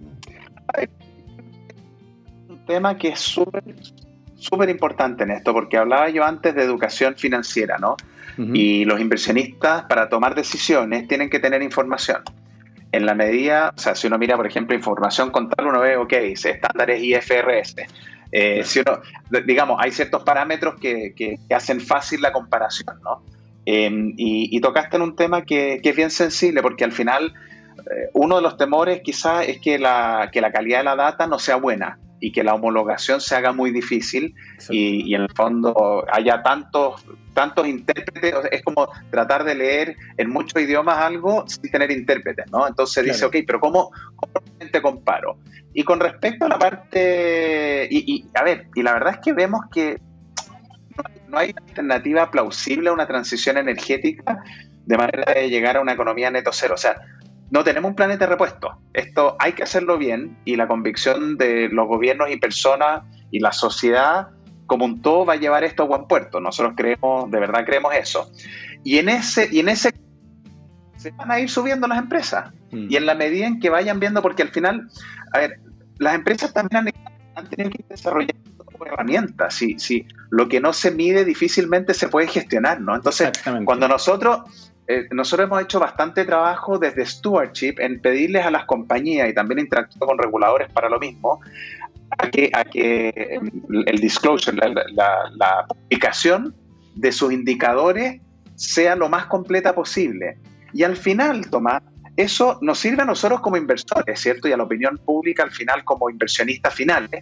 Un tema que es súper importante en esto, porque hablaba yo antes de educación financiera, ¿no? Uh-huh. Y los inversionistas, para tomar decisiones, tienen que tener información. En la medida, o sea, si uno mira, por ejemplo, información contable, uno ve, ok, estándares IFRS. Si uno, digamos, hay ciertos parámetros que hacen fácil la comparación, ¿no? Y tocaste en un tema que es bien sensible, porque al final uno de los temores quizás es que la calidad de la data no sea buena y que la homologación se haga muy difícil y en el fondo haya tantos intérpretes. Es como tratar de leer en muchos idiomas algo sin tener intérpretes, ¿no? Entonces dice, ok, pero ¿cómo te comparo? Y con respecto a la parte, y la verdad es que vemos que no hay alternativa plausible a una transición energética de manera de llegar a una economía neto cero. O sea, no tenemos un planeta repuesto. Esto hay que hacerlo bien, y la convicción de los gobiernos y personas y la sociedad como un todo va a llevar esto a buen puerto. Nosotros de verdad creemos eso. Y en ese se van a ir subiendo las empresas. Y en la medida en que vayan viendo, porque al final, las empresas también han tenido que desarrollar herramientas. Si lo que no se mide difícilmente se puede gestionar, ¿no? Entonces, cuando nosotros hemos hecho bastante trabajo desde Stewardship en pedirles a las compañías, y también interactuando con reguladores para lo mismo, a que el disclosure, la publicación de sus indicadores sea lo más completa posible. Y al final, Tomás, eso nos sirve a nosotros como inversores, ¿cierto? Y a la opinión pública al final como inversionistas finales,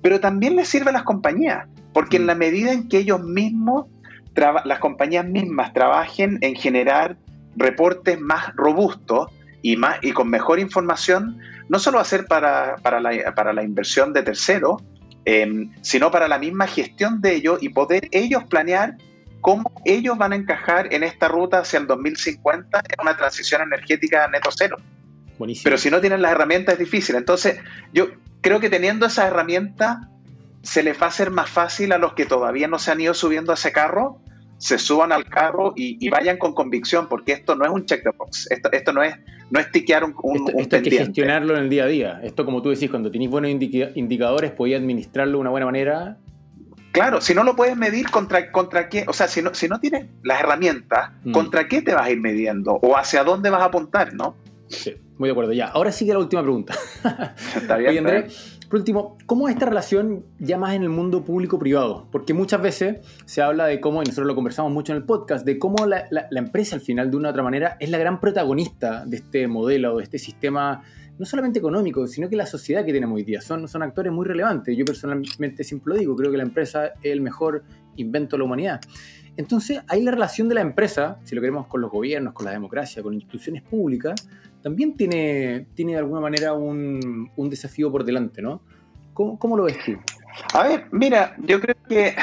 pero también les sirve a las compañías, porque en la medida en que ellos mismos, las compañías mismas trabajen en generar reportes más robustos y con mejor información, no solo va a ser para la inversión de terceros, sino para la misma gestión de ellos y poder ellos planear cómo ellos van a encajar en esta ruta hacia el 2050 en una transición energética neto cero. Buenísimo. Pero si no tienen las herramientas es difícil. Entonces, yo creo que teniendo esas herramientas se les va a hacer más fácil a los que todavía no se han ido subiendo a ese carro, se suban al carro y vayan con convicción, porque esto no es un check the box, esto no es tiquear un esto pendiente. hay que gestionarlo en el día a día. Esto, como tú decís, cuando tenéis buenos indicadores, podéis administrarlo de una buena manera. Claro, si no lo puedes medir, ¿contra qué? O sea, si no tienes las herramientas, ¿contra qué te vas a ir midiendo? ¿O hacia dónde vas a apuntar, no? Sí, muy de acuerdo. Ya, ahora sigue la última pregunta. Está bien. Oye, André, por último, ¿cómo es esta relación ya más en el mundo público-privado? Porque muchas veces se habla de cómo, y nosotros lo conversamos mucho en el podcast, de cómo la empresa al final, de una u otra manera, es la gran protagonista de este modelo, de este sistema, no solamente económico, sino que la sociedad que tenemos hoy día. Son actores muy relevantes. Yo personalmente siempre lo digo, creo que la empresa es el mejor invento de la humanidad. Entonces, ahí la relación de la empresa, si lo queremos con los gobiernos, con la democracia, con instituciones públicas, también tiene de alguna manera un desafío por delante, ¿no? ¿Cómo lo ves tú? A ver, mira, yo creo que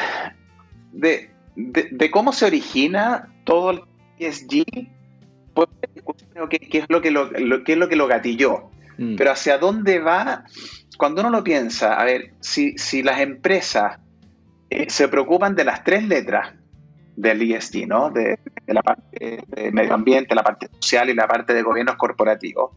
de cómo se origina todo el ESG, pues, qué es lo que lo gatilló. Pero hacia dónde va, cuando uno lo piensa, a ver, si las empresas se preocupan de las 3 letras del ESG, ¿no? De la parte de medio ambiente, la parte social y la parte de gobiernos corporativos,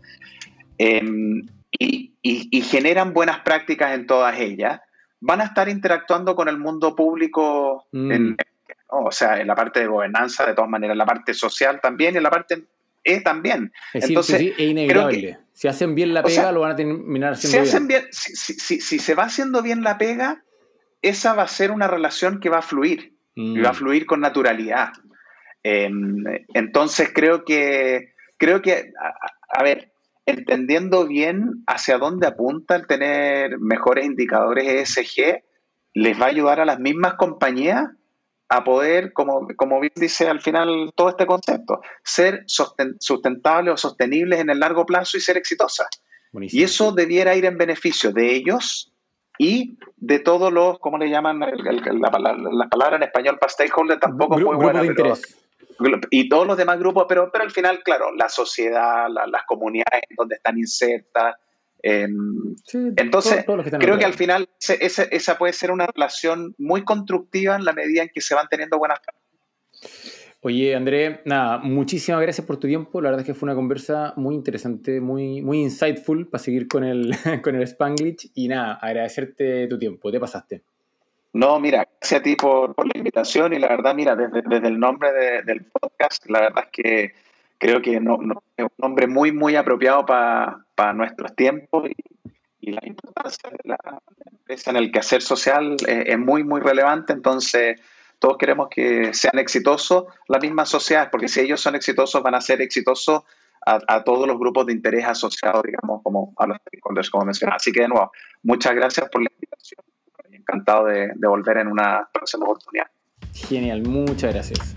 y generan buenas prácticas en todas ellas, van a estar interactuando con el mundo público, ¿no? O sea, en la parte de gobernanza, de todas maneras, en la parte social también, y en la parte también. Es Entonces, decir, es inevitable. Si hacen bien la pega, o sea, lo van a terminar haciendo bien. Si se va haciendo bien la pega, esa va a ser una relación que va a fluir, y va a fluir con naturalidad. Entonces, creo que a ver, entendiendo bien hacia dónde apunta el tener mejores indicadores ESG, les va a ayudar a las mismas compañías a poder, como bien dice al final todo este concepto, ser sustentables o sostenibles en el largo plazo y ser exitosas. Buenísimo. Y eso debiera ir en beneficio de ellos y de todos los, ¿cómo le llaman? La palabra en español para stakeholder tampoco es muy buena. De interés. Y todos los demás grupos, pero al final, claro, la sociedad, las comunidades donde están insertas. Sí, entonces, todo creo que al final esa puede ser una relación muy constructiva en la medida en que se van teniendo buenas prácticas. Oye, André, nada, muchísimas gracias por tu tiempo. La verdad es que fue una conversa muy interesante, muy insightful para seguir con el Spanglish. Y nada, agradecerte tu tiempo. Te pasaste. No, mira, gracias a ti por la invitación. Y la verdad, mira, desde el nombre del podcast, la verdad es que creo que es un nombre muy, muy apropiado para nuestros tiempos y la importancia de la empresa en el quehacer social es muy, muy relevante. Entonces, todos queremos que sean exitosos las mismas sociedades, porque si ellos son exitosos, van a ser exitosos a todos los grupos de interés asociados, digamos, como a los stakeholders, como mencionaba. Así que, de nuevo, muchas gracias por la invitación. Encantado de volver en una próxima oportunidad. Genial, muchas gracias.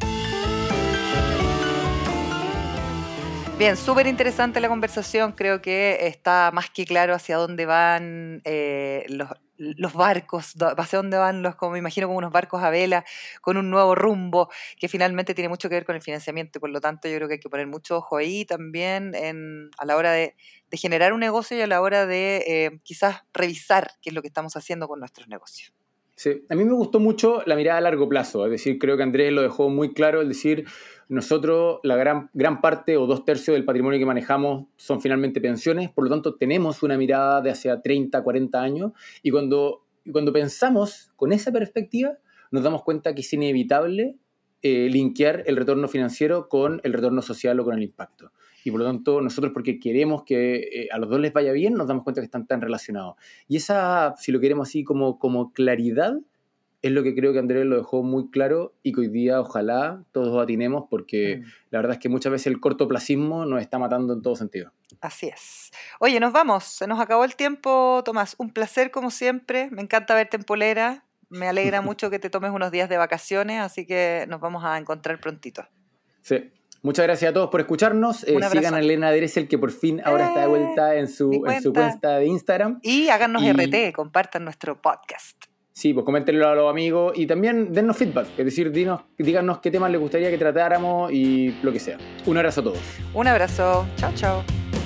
Bien, súper interesante la conversación. Creo que está más que claro hacia dónde van los barcos, hacia dónde van como me imagino, como unos barcos a vela, con un nuevo rumbo, que finalmente tiene mucho que ver con el financiamiento. Y por lo tanto, yo creo que hay que poner mucho ojo ahí también a la hora de generar un negocio y a la hora de quizás revisar qué es lo que estamos haciendo con nuestros negocios. Sí, a mí me gustó mucho la mirada a largo plazo, es decir, creo que Andrés lo dejó muy claro, es decir, nosotros la gran parte o 2/3 del patrimonio que manejamos son finalmente pensiones, por lo tanto tenemos una mirada de hacia 30, 40 años y cuando pensamos con esa perspectiva nos damos cuenta que es inevitable linkear el retorno financiero con el retorno social o con el impacto. Y por lo tanto, nosotros porque queremos que a los dos les vaya bien, nos damos cuenta que están tan relacionados. Y esa, si lo queremos así como claridad, es lo que creo que Andrés lo dejó muy claro y que hoy día ojalá todos atinemos, porque la verdad es que muchas veces el cortoplacismo nos está matando en todo sentido. Así es. Oye, nos vamos. Se nos acabó el tiempo, Tomás. Un placer como siempre. Me encanta verte en polera. Me alegra mucho que te tomes unos días de vacaciones, así que nos vamos a encontrar prontito. Sí. Muchas gracias a todos por escucharnos. Sigan a Elena Dressel, que por fin ahora está de vuelta en su cuenta de Instagram. Y háganos RT, compartan nuestro podcast. Sí, pues coméntenlo a los amigos y también dennos feedback, es decir, díganos qué temas les gustaría que tratáramos y lo que sea. Un abrazo a todos. Un abrazo. Chao, chao.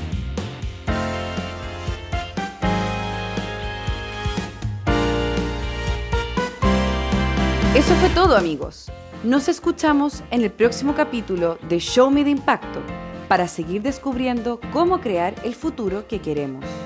Eso fue todo, amigos. Nos escuchamos en el próximo capítulo de Show Me de Impacto para seguir descubriendo cómo crear el futuro que queremos.